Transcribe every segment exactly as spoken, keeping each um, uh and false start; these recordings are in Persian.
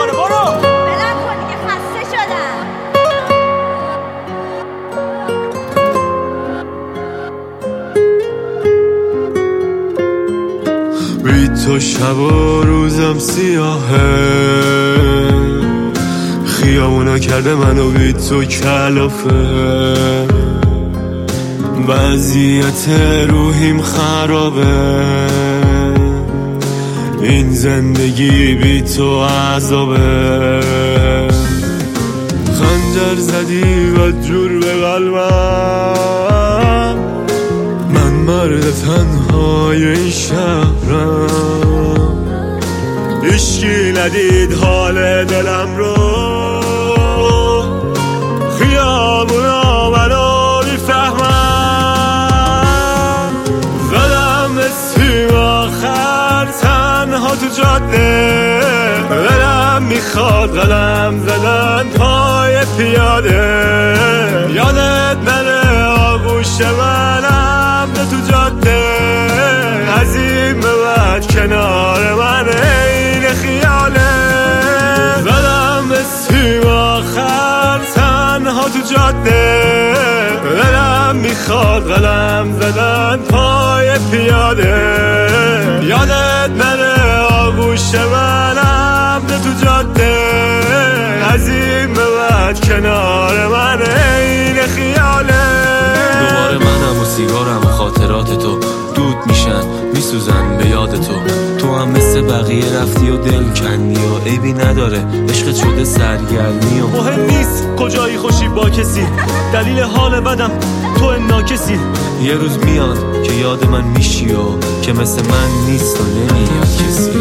میکنه. برو بلند کن دیگه، خسته شدم. بی تو شب و روزم سیاهه، خیابونا کرده منو بی تو کلافه، وضعیت روحیم خرابه، این زندگی بی تو عذابه. خنجر زدی و جور به قلبم، من مرد تنهای این شهرم، هیچکی ندید حال دلم رو، خیابونا منو میفهمم، زدم اسمیم آخر تنها تو جاده، دلم میخواد قدم زدن پای پیاده، یادت نره آغوش منم ده تو جاده، از این به بعد کنار من این خیاله، زدم اسمیم آخر تنها تو جاده، دلم میخواد قدم زدن پای پیاده، یادت نره آغوش منم ده تو جاده، از این به بعد کنار من این خیاله. دوباره منم و سیگارم و خاطرات تو دود میشن میسوزن به یاد تو، تو هم مثل بقیه رفتی و دل کنی و عیبی نداره عشقت شده سرگرمی و مهم نیست کجایی خوشی با کسی، دلیل حال بدم تو ناکسی. یه روز میاد که یاد من میشی و که مثل من نیست و نمیاد کسی.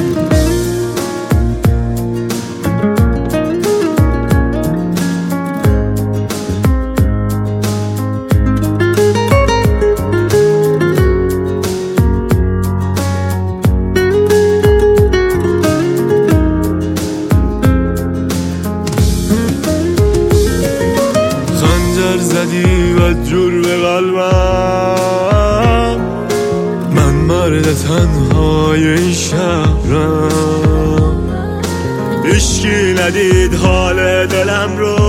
زدی و جور به قلبم، من مرد تنهای این شهرم، هیچکی ندید حال دلم رو،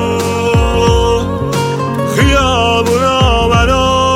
خیابونا منو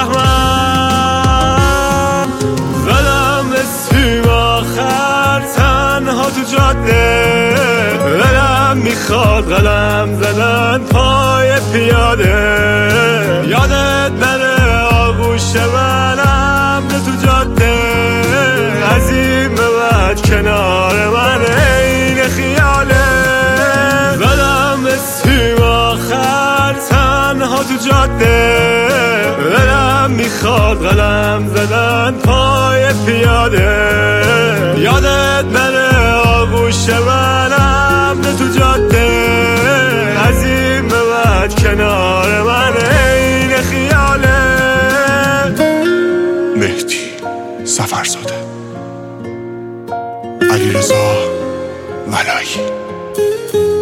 میفهمم، زدم اسمیم آخر تنها تو جاده، دلم میخواد قدم زدن پای پیاده، یادت نره آغوش منم ده تو جاده، از این به بعد کنار من این خیاله، زدم اسمیم آخر تنها تو جاده، دلم میخواد قدم زدن پای پیاده، یادت نره آغوش منم ده تو جاده، از این به بعد کنار من این خیاله. مهدی سفرزاده، علیرضا ولایی.